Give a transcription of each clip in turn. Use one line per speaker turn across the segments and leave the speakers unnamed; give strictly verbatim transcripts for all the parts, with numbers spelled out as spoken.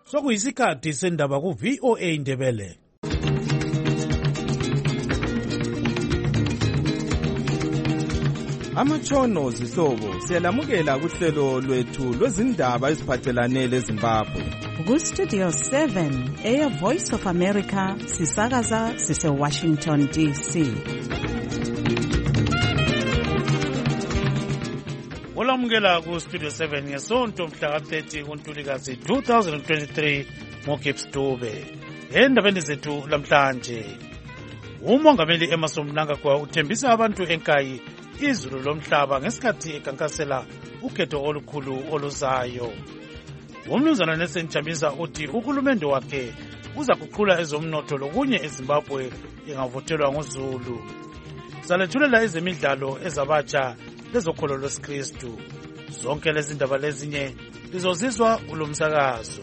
sokuyisikhathi sendaba ku V O A Ndebele.
Amatshono zihlobo siyalamukela kuhlelo lwethu lwezindaba eziphathelane leZimbabwe.
Ku Studio seven, Air Voice of America, sisakaza sise Washington D C.
Olamukela ku Studio seven ngesonto mhla ka thirty kuNtulikazi two thousand twenty-three ngoGibbs Dube. Endabeni zethu lamhlanje, uMongameli Emmerson Mnangagwa uthembisa abantu enkayi izulu lomhlaba ngesikhathi ekankasela ukhetho olukhulu oluzayo. Umnumzana Nelson Chamisa uthi uhulumende wakhe uza kuqhula ezomnotho lokunye eZimbabwe engavothelwa ngoZulu. Salethulela ezemidlalo ezabatsha lezokholo lwesikristu. Zonke lezi ndaba lezinye lizozizwa kulomsakazo.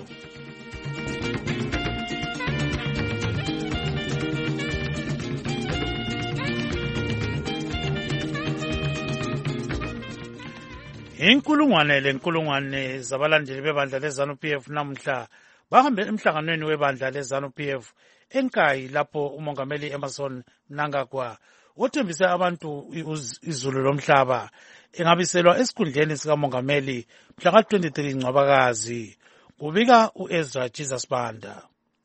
Inkulungwane lenkulungwane zabalandeli bebandla leZANU P F namhla bahambe emhlanganweni webandla leZANU P F enkayi lapho uMongameli Emmerson Mnangagwa othembise abantu izulu lomhlaba engabiselwa esikhundleni sikamongameli mhla ka twenty-three Ncwabakazi. Kubika uEzra Jesus Banda.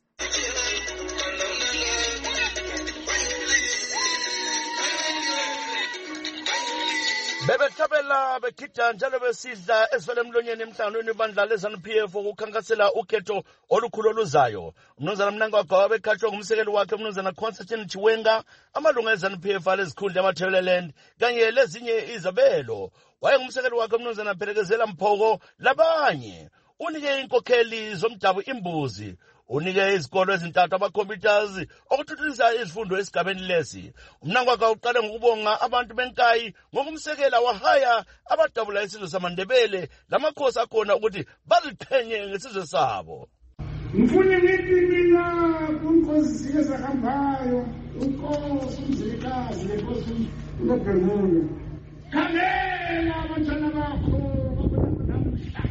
Bebethabela bekhitha njalo besidla esivele emlonyeni emhlanganweni webandla leZANU P F ukukhankasela ukhetho olukhulu oluzayo. Umnumzana Mnangagwa wabekhathwa ngumsekeli wakhe umnumzana Constantine Chiwenga, amalunga eZANU P F alezikhundla eMathebeleland kanye lezinye izabelo. Wayengumsekeli wakhe umnumzana Phelekezela Mphoko labanye. Unike inkokheli zomdabu imbuzi. Unike izikolo ezintathu ama-computers okuthuthukisa izifundo esigabeni lesi. Mnangagwa uqale ngokubonga abantu benkayi ngokumsekela wahaya abadabula isizwe samaNdebele lamakhosi akhona ukuthi baziqhenye ngesizwe sabo.
Ngifuna ngithi mina kunkosi ezahambayo, unkosi umzilikazi lenkosi uNobhengulo. Khangela abantwana bakho namuhla.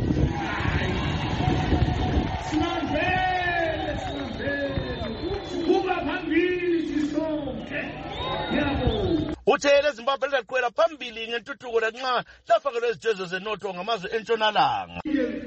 Sinavele, sinavele, kuba phambili sisonke. Yabo.
Uthe leZimbabwe lizakwela phambili ngentuthuko lanxa lafakelwe izitezo zenotho ngamazwe entshonalanga.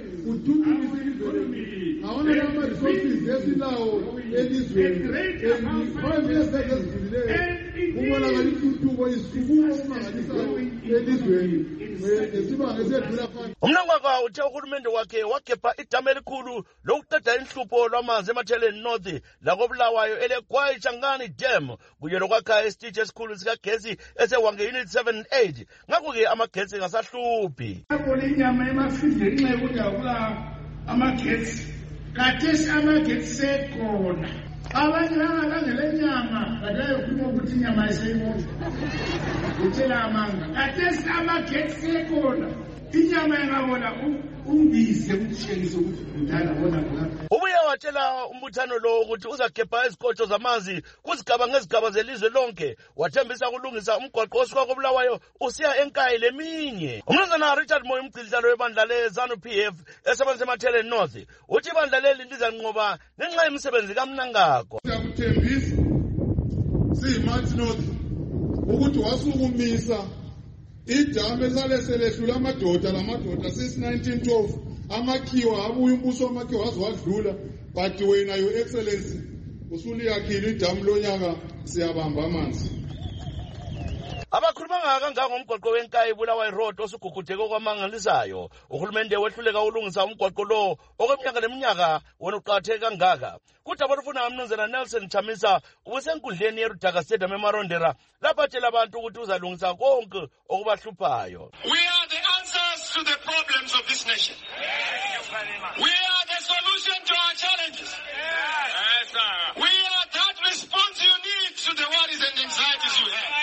Awona lama resources esinawo elizweni prime minister ezivile ubona ngalituthuko isikumo kumangalisayo elizweni nesibanga sedlula phansi.
Umnangagwa uthe uhulumende wakhe wakhepha idama elikhulu lokuqeda inhlupho lwamanzi eMatheleni North lakobulawayo eleGwayi Changani Dam kunye lokwakha isiteshi esikhulu sikagesi esewange unit seven and eight. Ngakho-ke amagesi ngasahluphi.
Abona inyama emafidleni nxa kuyakula amagesi kathesi amagesi sekhona. Abanye bangakangele nyama badayo kuba ukuthi inyama iseyimona. Utshela amanga kathesi amagesi sekhona. Inyama engabona umbize ukutshengisa ukuthi udala bona bona.
Ubuye watshela umbuthano lo ukuthi uzakhepha izikotsho zamanzi kuzigaba ngezigaba zelizwe lonke. Wathembisa ukulungisa umgwaqo osuka kobulawayo usiya enkayi leminye. Umnumzana Richard Moyo umgcilidlalo webandla leZANU P F esebenza eMatheleni North uthi ibandla leli lizanqoba ngenxa yemisebenzi kaMnangagwa.
Siyakuthembisa siyiMathi North ukuthi wasukumisa idama esaleselehlula amadoda lamadoda since nineteen twelve amakhiwa abuye umbuso wamakhiwa waziwadlula but wena your excellency usuliyakhile idamu lonyaka siyabamba amanzi.
Abakhuluma ngakanga ngomgwaqo wenkayi Bulawayo Road osugugudeke kwamangalisayo. Uhulumende wehluleka ulungisa umgwaqo lo okweminyaka leminyaka wona uqhatheke kangaka. Kuthi abafuna umnumzana Nelson Chamisa ubusenkundleni yeRudaka Stadium eMarondera lapha tshela abantu ukuthi uzalungisa konke okubahluphayo.
We are the answers to the problems of this nation. We are the solution to our challenges. We are that response you need to the worries and anxieties you have.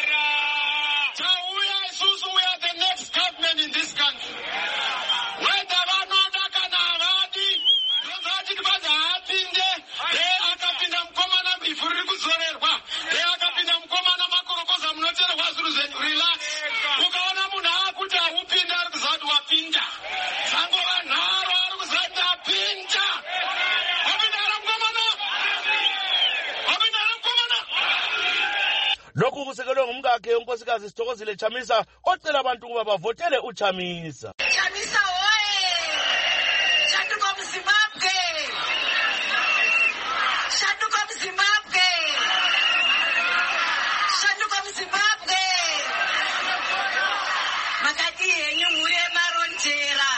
We are the next government in this country. Whether or not I can have it, they are captain of command if you recover. They are captain of command of Makorokos. I'm not sure what to say. Relax. Ukaona muna akuta upinda kuzadwa pinda. Sango na naro kuzadwa pinda.
utshelwe ngumkakhe unkosikazi Sithokozile Chamisa ocela abantu ukuba bavotele uChamisa.
Chamisa oye! Shatuka Zimbabwe! Shatuka Zimbabwe! Shatuka Zimbabwe! Makati yenyu muri maronjera.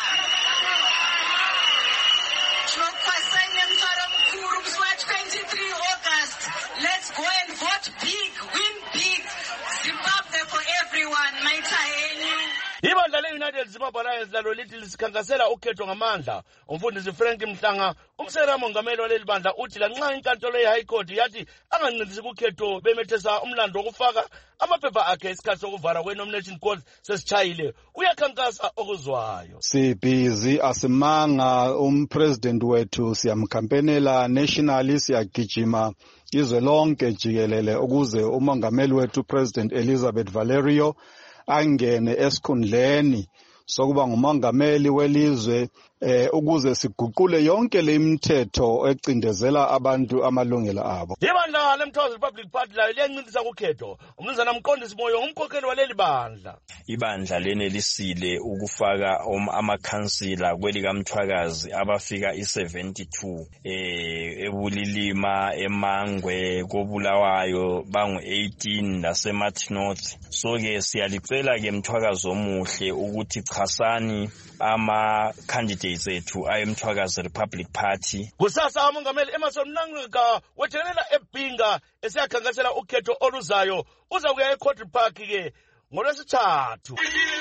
Tinokwasanya mfaro mukuru musi wa twenty-three August. Let's go and vote big, win big. Zimbabwe for everyone. Maita yenyu.
Ibandla le-United Zimbabwe Alliance lalo lithi lisikhankasela ukhetho ngamandla. Umfundisi Frank Mhlanga, umsekela mongameli waleli bandla, uthi lanxa inkantolo ye-High Court yathi angancindisi kukhetho bemethesa umlando wokufaka amaphepha akhe isikhathi sokuvala kwe-nomination court sesitshayile, uyakhankasa okuzwayo.
Sibhizi asimanga umpresident wethu, siyamkampenela nationally, siyagijima izwe lonke jikelele ukuze umongameli wethu President Elizabeth Valerio angene esikhundleni sokuba ngumongameli welizwe eh ukuze siguqule yonke le imithetho ecindezela abantu amalungelo abo.
Ibandla leMthozi Republic Party layo liyancindisa kukhetho. Umnumzana Mqondisi Moyo umkhokheli waleli bandla.
Ibandla lenelisile ukufaka amakhansila kwelikaMthwakazi abafika i-seventy-two eh eBulilima, eMangwe, koBulawayo bangu eighteen naseMartin North. So ke siyalicela ke Mthwakazi omuhle ukuthi chasani ama candidates ethu ayemthwakazi Republic Party.
Kusasa umongameli Emerson Mnangagwa wethelela eBhinga esiyakhankasela ukhetho oluzayo uza kuya eCourt Park ke ngolwesithathu.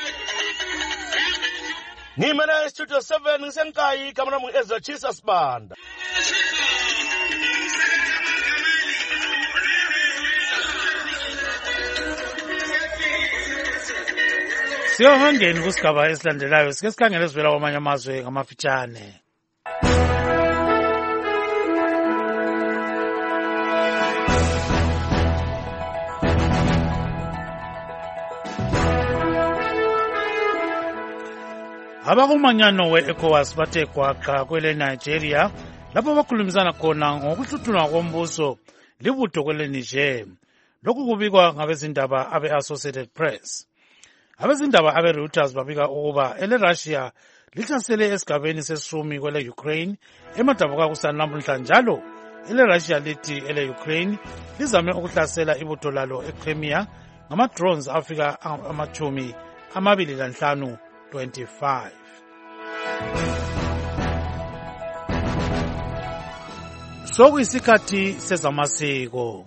Ngimena Studio seven ngisenkayi kamera mu Ezra Chisa Sibanda.
Siyongena kusigaba esilandelayo, sike sikhangele sivela kwamanye amazwe ngamafitshane. Abakumanyano we-ECOWAS bathe gwaqa kwele Nigeria lapho bakhulumisana khona ngokuhluthunwa kombuso libutho kwele Niger. Lokhu kubikwa ngabezindaba abe-Associated Press. Abezindaba abe-Reuters babika ukuba ele-Russia lihlasele esigabeni sesishumi kwele-Ukraine emadabuka kusanamhla, njalo ele-Russia lithi ele-Ukraine lizame ukuhlasela ibutho lalo eCrimea ngama-drones afika amachumi amabili lanhlanu twenty-five. Sokuyisikhathi sezamasiko.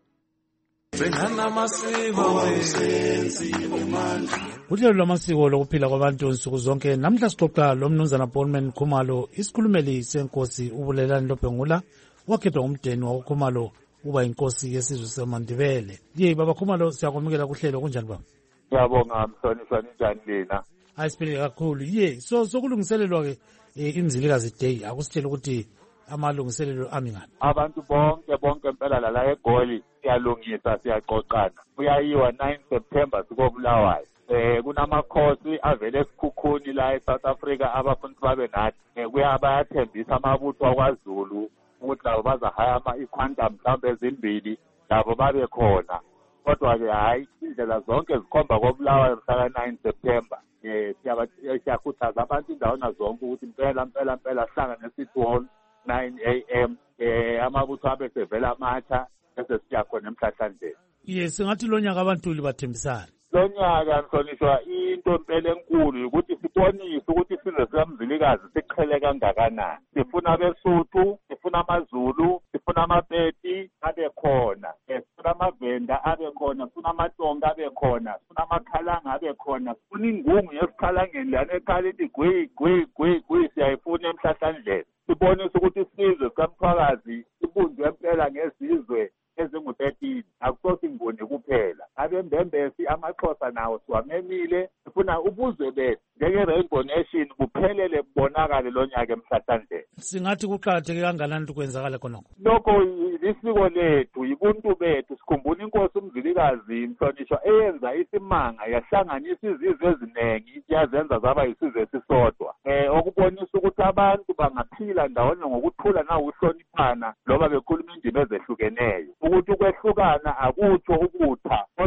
Uhlelo lwamasiko lokuphila kwabantu nsuku zonke namhla sixoxa lomnumzana Paulman Khumalo, isikhulumeli senkosi uBulelani Lobhengula wakhethwa umdeni wakuKhumalo uba inkosi yesizwe seMandebele. Ye baba Khumalo, siyakwamukela kuhlelo, kunjani baba?
Ngiyabonga mhlonishwa, njani lina?
Ayisiphile kakhulu. Ye so sokulungiselelwa ke imzilikazi day, akusitshela ukuthi amalungiselelo amingani.
Abantu bonke bonke impela la eGoli siyalungisa, siyaqoqana. Kuyayiwa nine September sikobulawayo. Eh kunamakhosi avele esikhukhuni la eSouth Africa abafuna babe nathi. Eh kuyabayathembisa amabutho akwaZulu ukuthi labo bazahaya iquantum mhlawumbe ezimbili labo babe khona. Kodwa ke hayi indlela zonke zikhomba kobulawayo mhla ka nine September. Eh siyakhuthaza abantu indawona zonke ukuthi impela impela impela hlangane sithi nine A M eh amabutho abe sevela amatha bese siya khona emhlahlandlela.
Yes, ngathi lo nyaka abantu libathembisana.
Lo nyaka nhlonishwa into impela enkulu ukuthi sibonise ukuthi isizwe sikaMzilikazi siqhele kangakanani. Sifuna abeSuthu, sifuna amaZulu, sifuna amaPedi abe khona, sifuna amavenda abe khona, sifuna amaTonga abe khona, sifuna amakhalanga abe khona, sifuna ingungu yesikhalangeni lana ekhala ithi gwi gwi gwi gwi siyayifuna emhlahlandlela. Sibonise ukuthi isizwe sikaMthwakazi sibunjwe impela ngezizwe ezingu thirteen, akusosi inguni kuphela. Abembembesi amaXhosa nawo siwamemile, sifuna ubuzwe bethu njenge-Rainbow Nation buphelele bubonakale lo nyaka emhlahlandlela.
Singathi kuqakatheke kangakanani kwenzakala khonokho?
Lokho isiko lethu, yibuntu bethu, sikhumbula inkosi uMzilikazi mhlonishwa eyenza isimanga yahlanganisa izizwe eziningi yazenza zaba yisizwe esisodwa. Eh okubonisa ukuthi abantu bangaphila ndawonye ngokuthula nawuhloniphana loba bekhuluma indimi ezehlukeneyo. Ukuthi ukwehlukana akutsho ukutha, kodwa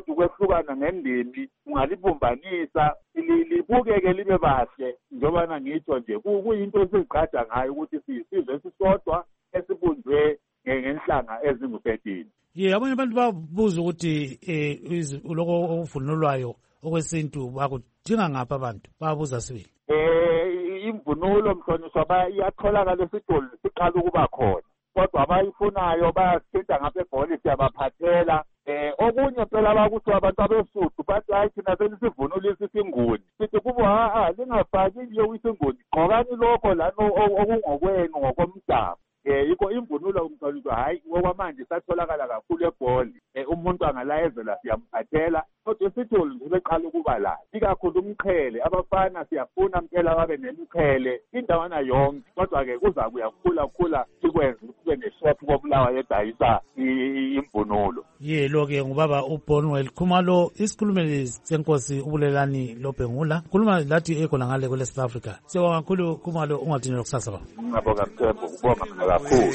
liyahlukana ngendimi ungalibumbanisa libukeke libe bahle njobana ngitsho nje kuyinto esizigqaja ngayo ukuthi siyisizwe esisodwa esibunjwe ngenhlanga ezingu-thirteen.
Ye abanye abantu babuza ukuthi eh uloko ovunulwayo okwesintu bakudinga ngapha abantu babuza sibili.
Eh imvunulo mhlonishwa bayatholakala esitolo siqala ukuba khona kodwa abayifunayo bayasithinta ngapha eBholi siyabaphathela. Eh okunye phela bakuthi abantu abesuthu bathi hayi thina senisivunulisa isinguni sithi kubo ha lingafaki nje isinguni gqokani lokho lana okungokwenu ngokomdabu. Eh yikho imvunulo umhlonishwa hayi okwamanje satholakala kakhulu eBholi. Eh umuntu angalayezela siyamphathela kodwa esitolo nje beqala ukuba la ikakhulu umqhele abafana siyafuna impela babe nemiqhele indawana yonke kodwa ke kuza kuyakhula khula sikwenze kube neshop kobulawa yedayisa imvunulo.
Ye lo ke ngubaba uBonwell Khumalo isikhulumeli senkosi ubulelani loBhengula khuluma lathi ekhona ngale kwele South Africa. Sewabonga kakhulu Khumalo ungadinela kusasa baba.
Ngiyabonga Mthembu ubonga kakhulu.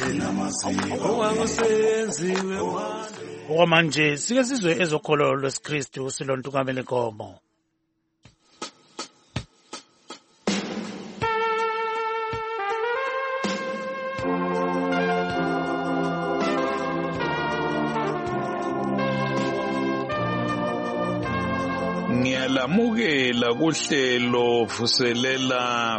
Okwamanje sike sizwe ezokholo lwesikristu silontukamele nkomo.
Ngiyalamukela kuhlelo vuselela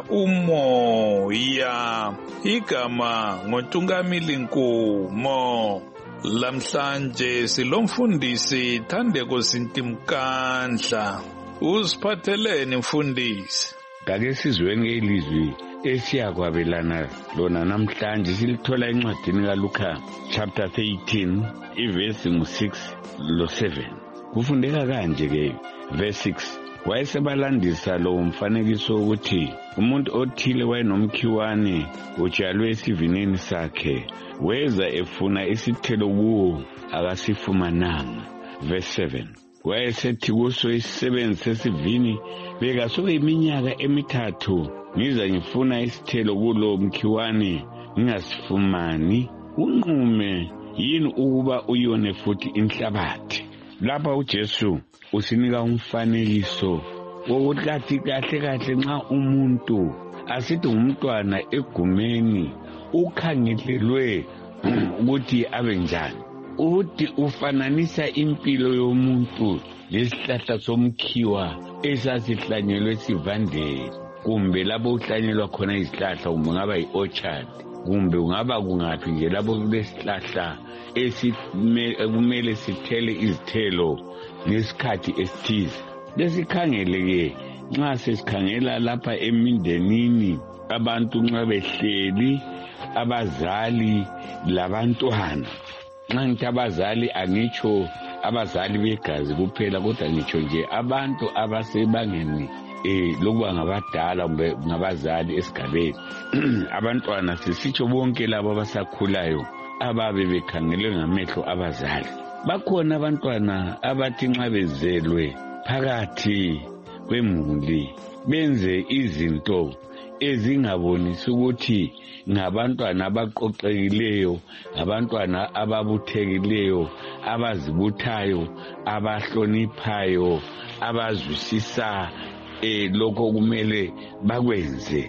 umoya igama ngoNtungamili Nkomo. Lamhlanje silomfundisi Thandeko Sintimkandla. Usiphatheleni mfundisi?
Ngake sizweni elizwi esiyakwabelana lona namhlanje silithola encwadini kaLuka chapter thirteen ivesi ngu-six lo seven. Kufundeka kanje ke verse six. Wayesebalandisa lo mfanekiso ukuthi umuntu othile wayenomkhiwane utshalwe esivinini sakhe weza efuna isithelo kuwo akasifumananga. Verse seven. Wayesethi kuso isisebenzi sesivini beka soke iminyaka emithathu ngiza ngifuna isithelo kulo mkhiwane ngingasifumani. Unqume yini ukuba uyone futhi inhlabathi? Lapha uJesu usinika umfanekiso wokuthi kahle kahle nxa umuntu asithi umntwana egumeni ukhangelelwe ukuthi abe njani. Uthi ufananisa impilo yomuntu lesihlahla somkhiwa esasihlanyelwe esivandeni kumbe lapho uhlanyelwa khona izihlahla kumbe ngaba yi-orchard kumbe ungaba kungaphi nje lapho kulesihlahla esimele sithele izithelo ngesikhathi esithize. Lesikhangele-ke nxa sesikhangela lapha emindenini abantu nxa behleli abazali labantwana. Nxa ngithi abazali angitsho abazali begazi kuphela kodwa ngitsho nje abantu abasebangeni eh lokuba ngabadala kumbe ngabazali esigabeni. Abantwana sisitsho bonke labo abasakhulayo ababe bekhangelwe ngamehlo abazali. Bakhona abantwana abathi nxa bezelwe phakathi kwemuli benze izinto ezingabonisi ukuthi ngabantwana abaqoqekileyo, abantwana ababuthekileyo, abazibuthayo, abahloniphayo, abazwisisa eh lokho kumele bakwenze.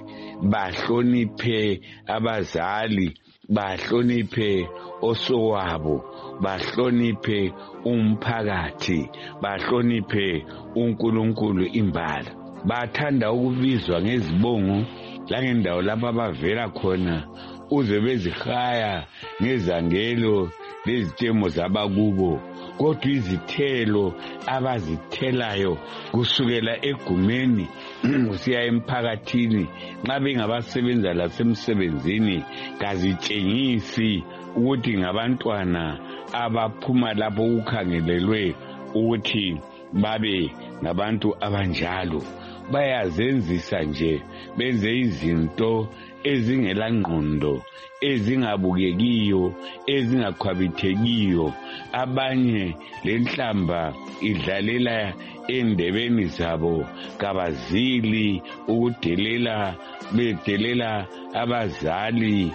Bahloniphe abazali, bahloniphe osowabo, bahloniphe umphakathi, bahloniphe uNkulunkulu imbala. Bathanda ukubizwa ngezibongo langendawo lapha bavela khona uze bezihaya ngezangelo lezitemo zabakubo. Kodwa izithelo abazithelayo kusukela egumeni kusiya emphakathini nxa bengabasebenza lasemsebenzini kazitshengisi ukuthi ngabantwana abaphuma lapho ukhangelelwe ukuthi babe ngabantu abanjalo. Bayazenzisa nje benze izinto ezingela ngqondo, ezingabukekiyo, ezingakhwabithekiyo. Abanye lenhlamba idlalela endebeni zabo kabazili ukudelela, bedelela abazali,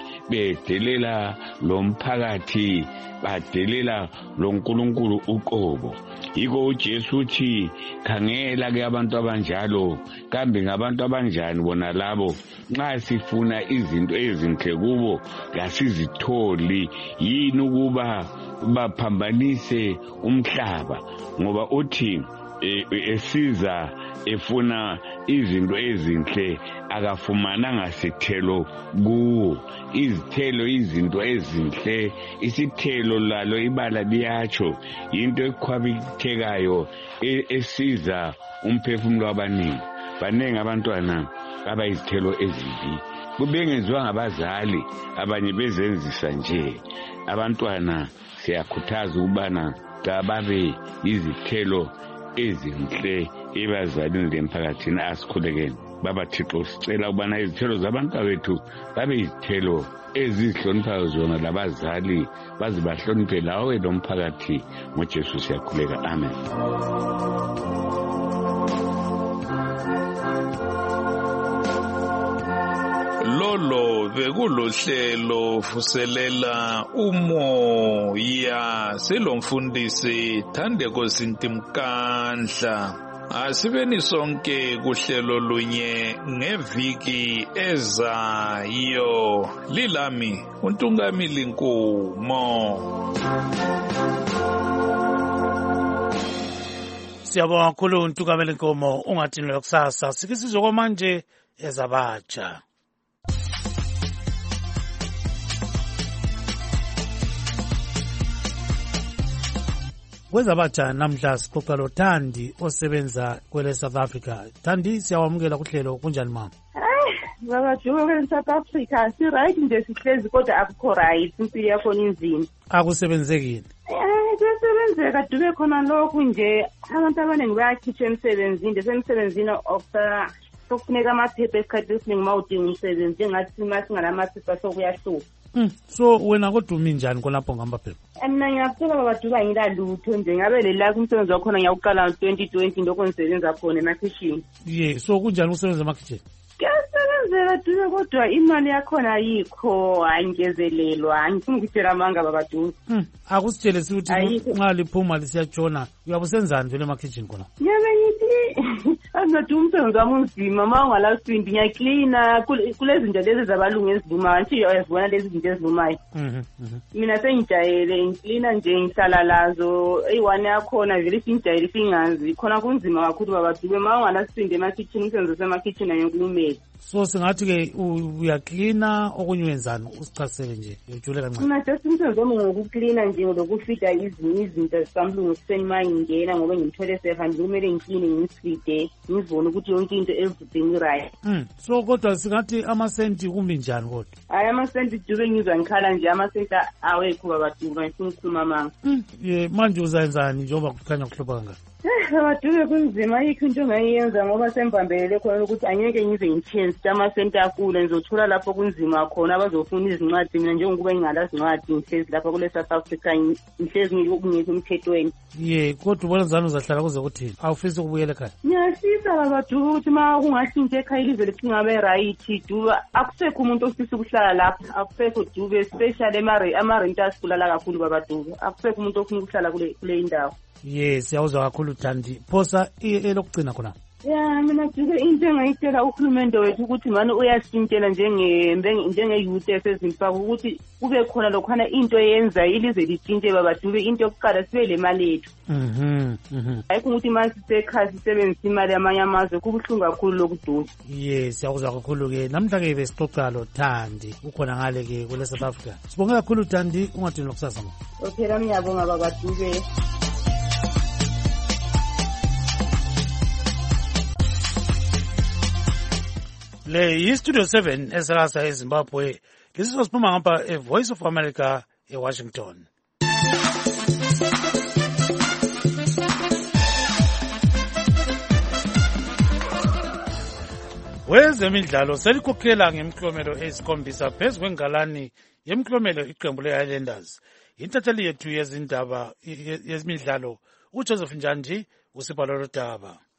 bedelela lomphakathi, badelela loNkulunkulu uqobo. yiko uJesu uthi khangela ke abantu abanjalo kambe ngabantu abanjani bona labo nxa sifuna izinto ezinhle kubo kasizitholi yini ukuba baphambanise umhlaba ngoba uthi esiza efuna izinto ezinhle akafumananga sithelo kuwo izithelo izinto ezinhle isithelo lalo ibala liyatsho into ekhwabithekayo esiza umphefumulo wabaningi baningi abantwana abayizithelo ezimbi kubengenziwa ngabazali abanye bezenzisa nje abantwana siyakhuthaza ukubana kababe izithelo ezinhle ebazalini lemphakathini asikhulekeni baba Thixo sicela ukubana izithelo zabantu bethu babe izithelo ezihloniphayo zona labazali baze bahloniphe lawe lomphakathi ngoJesu siyakhuleka amen.
Lolo bekulohlelo vuselela umoya selomfundisi Thandeko Sintimkandla. Asibeni sonke kuhlelo lunye ngeviki ezayo. Lilami uNtungamili Nkomo.
Siyabonga kakhulu uNtungamili Nkomo. Ungathini kusasa sikisizwe manje ezabatsha. Kwezabatsha namhla sixoxa lo Thandi osebenza kwele South Africa. Thandi siyawamukela kuhlelo kunjani mama?
Eh, baba Juwe kwele South Africa si right nje sihlezi kodwa akukho right impilo yakho inzima.
Akusebenzekile.
Eh, kusebenzeka dube khona lokhu nje abantu abaningi bayakhitha emsebenzini nje semsebenzini ofta sokufuneka amaphepha esikhathi esiningi mawudinga umsebenzi engathi masingalaamaphepha sokuyahluka.
Mm. So wena kodwa umi njani khonapho ngamaphepha?
Mina ngiyaphela baba Duka ngilalutho nje ngabe lela kumsebenzi wakho ngiyawuqala twenty twenty ndoko ngisebenza khona emakhishini.
Yeah, so kunjani usebenza emakhishini?
Kuyasebenzeka Duka kodwa imali yakhona ayikho ayingezelelwa angifuni ukutshela amanga baba Duka.
Mm. Akusitshele sithi nxa liphuma lisiyatshona uyabusenzani vele emakhishini khona?
Yabe ngithi azathi umsebenzi wami unzima ma ungalasindi ngiyacleana kulezi zinto lezi zabalungu ezivumayo nje uyazibona lezi zinto ezivumayo.
Mhm.
Mina sengijayele ngicleana nje ngihlala lazo eyiwane yakhona vele singijayele singazi khona kunzima kakhulu baba Duka ma ungalasindi emakhishini umsebenzi wasemakhishini ayokulumela.
So singathi ke uyacleana okunye wenzani usichasele nje ujule kancane.
Mina just umsebenzi wami ngokucleana nje lokufida izinto izinto zikamlungu seni ingena ngoba ngimthole sehambi kumele ngicleane ngisifide ngizibone ukuthi yonke into everything right.
Mm. So kodwa singathi amasenti kumbi njani kodwa?
Hayi amasenti Duka ngizwa ngikhala nje amasenti awekho baba Duka ngifuna ukukhuluma manga.
Mm. Ye manje uzayenzani njengoba kukhanya kuhlupha kangaka?
Baba Duka kunzima ayikho into ngayenza ngoba sembambelele khona ukuthi anyeke ngize ngichange amasenti akule ngizothola lapho kunzima khona abazofuna izincwadi mina njengokuba ngingalazi incwadi ngihlezi lapha kule South Africa ngihlezi ngikungekho emthethweni.
Ye kodwa ubona njani uzahlala kuze kuthini? Awufisi ukubuyela ekhaya?
Ngiyafisa baba Duka ukuthi ma kungahlintshwa ekhaya ilizwe lethu ngabe right Duka akusekho umuntu ofisa ukuhlala lapha akusekho Duka especially emare ama-renters kulala kakhulu baba Duka akusekho umuntu ofuna ukuhlala kule kule indawo.
Yes siyawuzwa kakhulu Thandi phosa elokugcina khona.
Ya mina Duka into engayitshela uhulumende wethu ukuthi manje uyasintshela njenge njenge youth esezimpaka ukuthi kube khona lokhana into eyenza ilizwe litshintshe baba Duka into yokuqala sibe le mali yethu.
Mhm mhm.
Ayikho ukuthi manje sisekhaya sisebenzisa imali yamanye amazwe kubuhlungu kakhulu lokuduka.
Yes siyakuzwa kakhulu ke namhla ke besixoxa lo Thandi ukhona ngale ke kule South Africa. Sibonge kakhulu Thandi ungathini lokusasa mama.
Okay nami ngiyabonga baba Duka.
Le yi-Studio seven esakasa eZimbabwe lesiso siphuma ngapha eVoice of America eWashington. Wezemidlalo selikhokhela ngemklomelo eyisikhombisa phezu kwengalani yemklomelo iqembu le-Highlanders. Intatheli yethu yezindaba yezimidlalo uJoseph Njandi usibhala lo daba.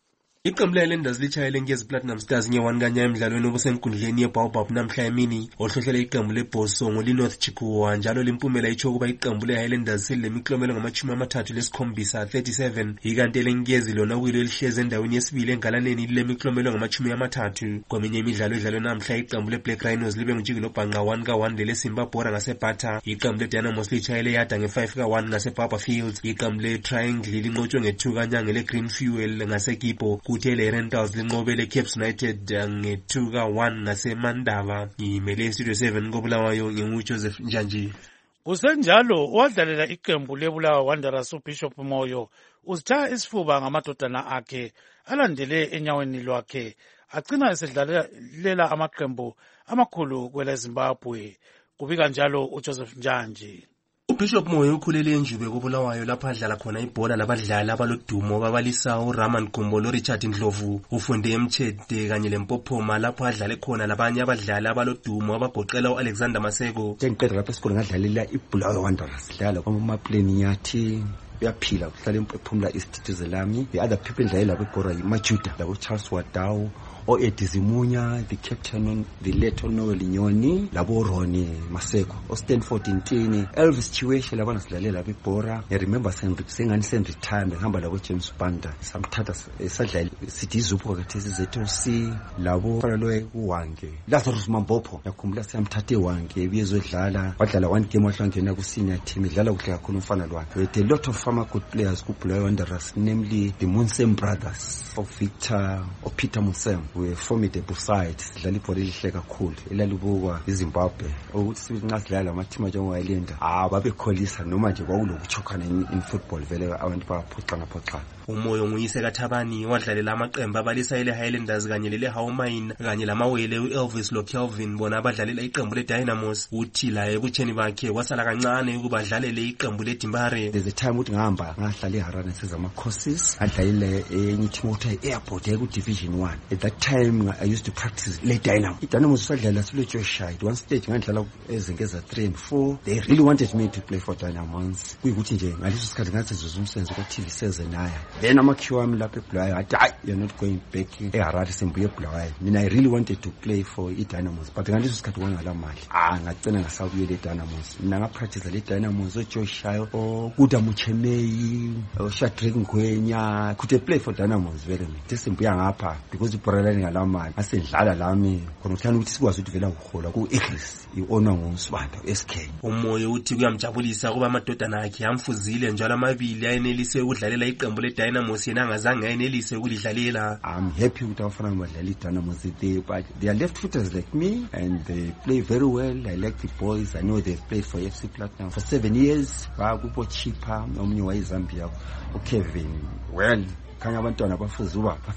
Iqembu le-Highlanders litshayele Nkezi Platinum Stars nge-one kanya emidlalweni obusenkundleni ye-Baobab namhla emini ohlohlele iqembu le-Bosongo li-North Chikuwa njalo limpumela itsho ukuba iqembu le-Highlanders silemiklomelo ngamatshumi amathathu lesikhombisa thirty-seven ikanti elenkezi lona kuyilo elihlezi endaweni yesibili engalaneni lilemiklomelo ngamatshumi amathathu. Kweminye imidlalo edlalwe namhla iqembu le-Black Rhinos libe ngujikelo bhanqa one ka one lele-Simba Bora ngaseBata. Iqembu le-Dynamos litshayele yada nge-five ka one ngaseBarber Fields. Iqembu le-Triangle linqotshwe nge-two kanya ngele-Green Fuel ngaseKipo. Kuthi ele-Rentals linqobele Caps United nge-two ka one ngaseMandava. Imele Studio seven koBulawayo nginguJoseph Njanji.
Kusenjalo wadlalela iqembu leBulawayo Wanderers uBishop Moyo uzitha isifuba ngamadodana akhe alandele enyaweni lwakhe agcina esedlalela amaqembu amakhulu kwele Zimbabwe. Kubika njalo uJoseph Njanji.
uBishop Moyo ukhulele enjube koBulawayo lapha adlala khona ibhola labadlali abalodumo babalisa uRaman Gombolo, Richard Ndlovu, ufunde eMtshede kanye leMpophoma lapho adlale khona labanye abadlali abalodumo abagoqela uAlexander Maseko.
Ngiqeda lapha esikole ngadlalela iBulawayo Wanderers dlala kwamaplane nyathi uyaphila kuhlala ephumla East Tizolami. The other people dlalela kweBora yiMajuda labo Charles Wadau o Edizimunya, the captain, the late Noel Nyoni, labo Ronnie Maseko, o Stanford Ntini, Elvis Chiweshe labana silalela bibhora. I remember sengani sen retire ngihamba labo James Banda samthatha esadlala sithi izupho kathesi zethu si labo Faraloe uwange Lazarus Mambopho yakhumbula siyamthathe wange ebiyezodlala wadlala one game wahlangena ku senior team idlala kuhle kakhulu umfana lwakhe. With a lot of former good players ku Bulawayo Wanderers, namely the Munsem brothers of Victor or Peter Munsem we formidable side. Sidlala ibhola elihle kakhulu elalibukwa iZimbabwe ukuthi sizingasidlala amathima njengoWilander ah babekholisa noma nje kwakulokuchokhana in football vele abantu baphuxa ngaphoxa.
Umoyo nguyise kaThabani wadlalela amaqembu abalisa ele Highlanders kanye lele Hawmine kanye lamawele uElvis lo Kelvin bona abadlalela iqembu leDynamos. Uthi la ebutsheni bakhe wasala kancane ukuba adlalele iqembu leDimbare.
There's a time uthi ngihamba ngahlala eHarare sezama courses adlalele enye team uthi airport eku division one. At that time I used to practice le Dynamo. iDynamo sadlala silo Joshua. One stage ngandlala ezingeza three and four. They really wanted me to play for Dynamos. Kuyikuthi nje ngaleso sikhathi ngathi zizumsebenzi ku T V sezenaya. Then amakhiwa ami lapha eBulawayo athi hayi you're not going back eHarare sembuye eBulawayo. Mina I really wanted to play for iDynamos but ngaleso sikhathi kwangala mali. Ah ngacela ngasabuyela eDynamos. Mina ngapractice le Dynamos oJoshua o Kuda Muchemei o Shadrack Ngwenya could play for Dynamos very much. Desembuya ngapha because iBoralani ngalamali asedlala lami khona uthanda ukuthi sikwazi ukuthi vela ukuhola ku Eagles iona ngosibanda S K.
Umoyo uthi kuyamjabulisa kuba amadodana akhe amfuzile njalo amabili ayenelise ukudlalela iqembu leDynamos yena angazange ayenelise ukulidlalela.
I'm happy ukuthi abafana badlala iDynamos they but they are left footers like me and they play very well. I like the boys. I know they've played for F C Platinum for seven years. Bakubo Chipa omnye wayiZambia uKevin well khanya abantwana bafuza ubapha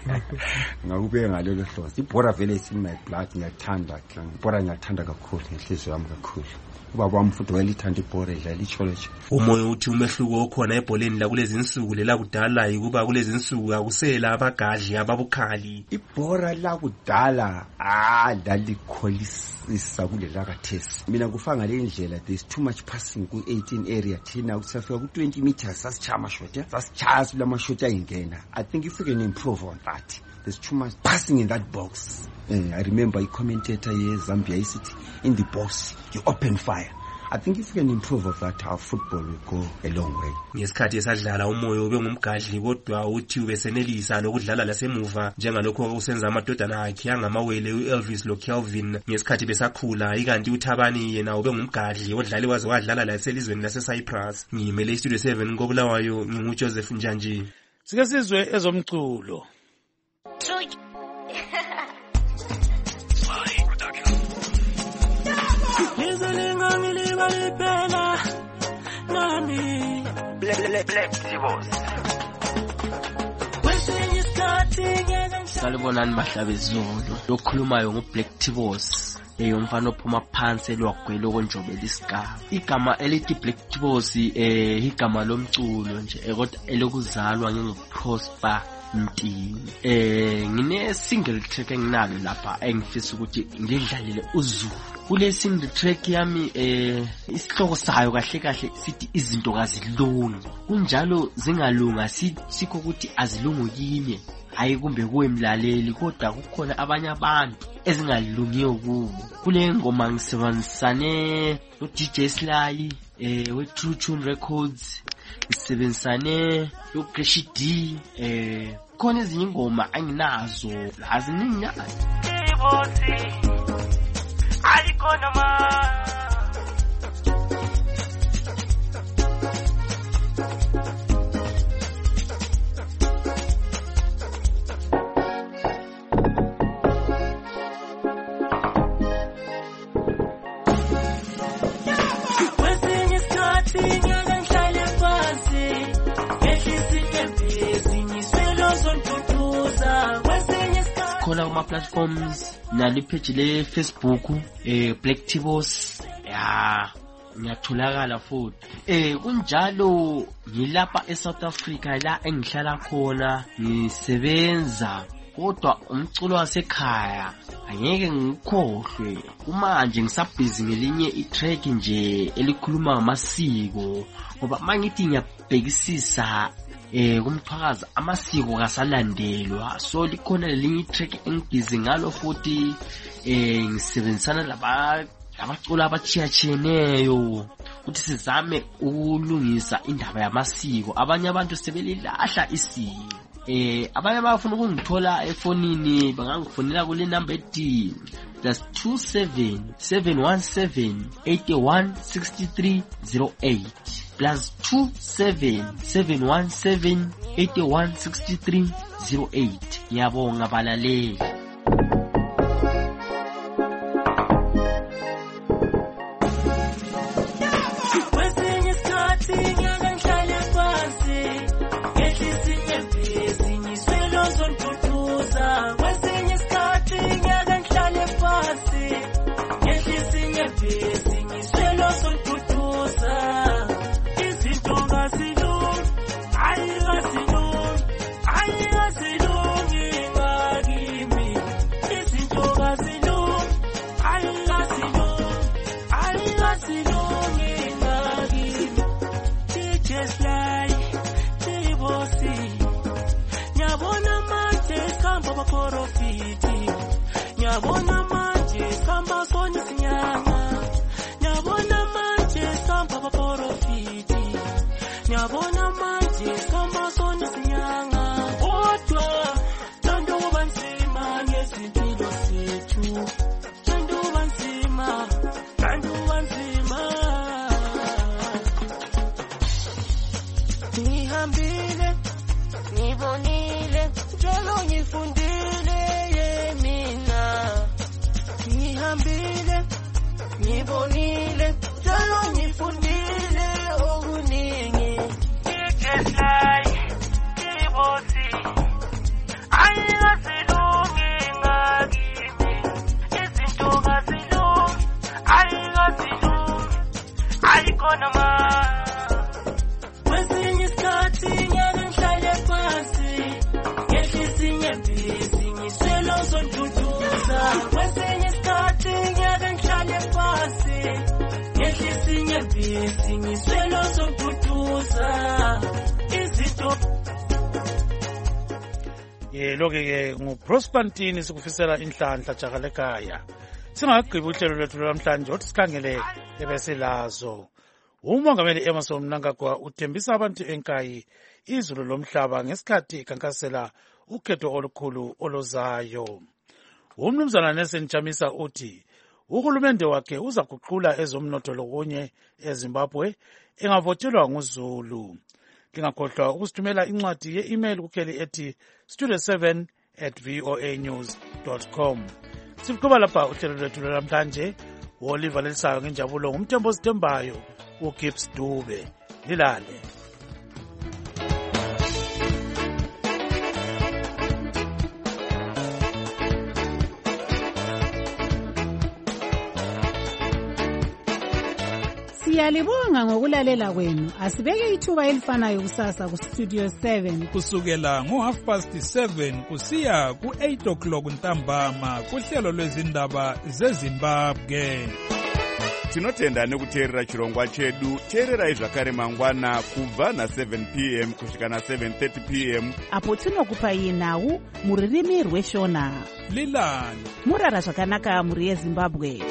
ngakubeka ngalelo hloso. Ibhora vele is in my blood. Ngiyathanda ibhora ngiyathanda kakhulu ngenhliziyo yami kakhulu. Ubaba wami futhi wayelithanda ibhora idlala ichology.
Umoyo uthi umehluko okhona ebholeni la kulezi insuku lela kudala ukuba kulezi insuku akusela abagadli ababukhali.
Ibhora la kudala ah lalikholisisa kulela kathesi. Mina kufanga le ndlela there's too much passing ku eighteen area thina usafika ku twenty meters sasichaya amashoti sasichaya sibula amashoti ayingena. I think if we can improve on that. There's too much passing in that box. Uh, I remember a commentator here, Zambia City, in the box, you open fire. I think if we can improve of that, our football will go a long way.
Ngesikhathi esadlala umoyo ube ngumgadli kodwa uthi ubesenelisa lokudlala lasemuva njengalokho usenza amadodana akhe angamawele uElvis lo Kelvin ngesikhathi besakhula ikanti uThabani yena ube ngumgadli odlali waze wadlala la eselizweni laseCyprus. Ngimele Studio seven koBulawayo nginguJoseph Njanji.
Sike sizwe ezomculo.
Salibonani bahlabe Zulu lokhulumayo ngoBlack Tibos eyomfana ophuma phansi elwagwele okonjobela isigaba. Igama elithi Black Tibos eh igama lomculo nje kodwa elokuzalwa nginguProsper Mtini. Eh ngine single track enginalo lapha engifisa ukuthi ngidlalele uZulu. Kule single track yami eh isihloko sayo kahle kahle sithi izinto kazilungi. Kunjalo zingalunga sikho ukuthi azilungu yini. Hayi kumbe kuwe mlaleli kodwa kukhona abanye abantu ezingalungiyo kubo. Kule ngoma ngisebenzisane no D J Sly eh we True Tune Records, ngisebenzisane no Crash D eh khona ezinye ingoma anginazo aziningi. Ibosi alikona ma khona kuma platforms nali page le Facebook eh Black Tibos ya ngiyatholakala futhi eh kunjalo ngilapha eSouth Africa la engihlala khona ngisebenza kodwa umculo wasekhaya angeke ngikhohlwe kumanje ngisabhizi ngelinye itrack nje elikhuluma ngamasiko ngoba mangithi ngiyabhekisisa eh kumthwakaza amasiko kasalandelwa so likhona lelinye itrack engibhizi ngalo futhi eh ngisebenzisana laba abacula abachiyachiyeneyo ukuthi sizame ukulungisa indaba yamasiko. Abanye abantu sebelilahla isiko. Eh abanye abafuna ukungithola efonini bangangifonela kule number ethi plus two seven seven one seven eight one six three zero eight plus two seven seven one seven eight one six three zero eight. Ngiyabonga balaleli.
Nyabona manje samba soni sinyanga. Nyabona manje samba baporofiti. Nyabona manje samba soni sinyanga. Otwa tando banzima ngezimpilo sethu. Tando banzima, tando banzima. Nihambile, nibonile, njalo ngifundile. Nihambile, nibonile, njalo ngifundile okuningi. Ijeslay, ibosi, ayingazilungi ngakimi. Izinto kazilungi, ayingazilungi, ayikhona ma. Kwesinye isikhathi ngiyake ngihlale phansi, ngehlise inyembezi, ngiswelo zontuduza. Kwesinye isikhathi ngiyake ngihlale phansi, ngehlise inyembezi, ngiswelo zontuduza. Izinto
yelo-ke ke nguProsper Ntini sikufisela inhlanhla jakalekaya. Singagqiba uhlelo lwethu lwamhlanje othi sikhangele ebesilazo. Umongameli Emmerson Mnangagwa uthembisa abantu enkayi izulu lomhlaba ngesikhathi ikhankasela ukhetho olukhulu olozayo. Umnumzana Nelson Chamisa uthi uhulumende wakhe uzaguqula ezomnotho lokunye eZimbabwe engavotelwa nguZulu. Lingakhohlwa ukusithumela incwadi ye-email kukheli ethi studio seven at voa news dot com. Siqhuba lapha uhlelo lwethu lwamhlanje. Oliver Lelisayo ngenjabulo ngumthembo sithembayo uGibbs Dube. Lilale.
Siyalibonga ngokulalela kwenu. Asibeke ithuba elifanayo kusasa ku Studio seven
kusukela ngo half past seven kusiya ku eight o'clock ntambama kuhlelo lwezindaba zeZimbabwe.
Tinotenda nekuteerera chirongwa chedu. Teererai zvakare mangwana kubva na seven p m kusvika na seven thirty p m
apo tinokupai nhau mururimi rweshona.
Lilani
murara zvakanaka muri yeZimbabwe.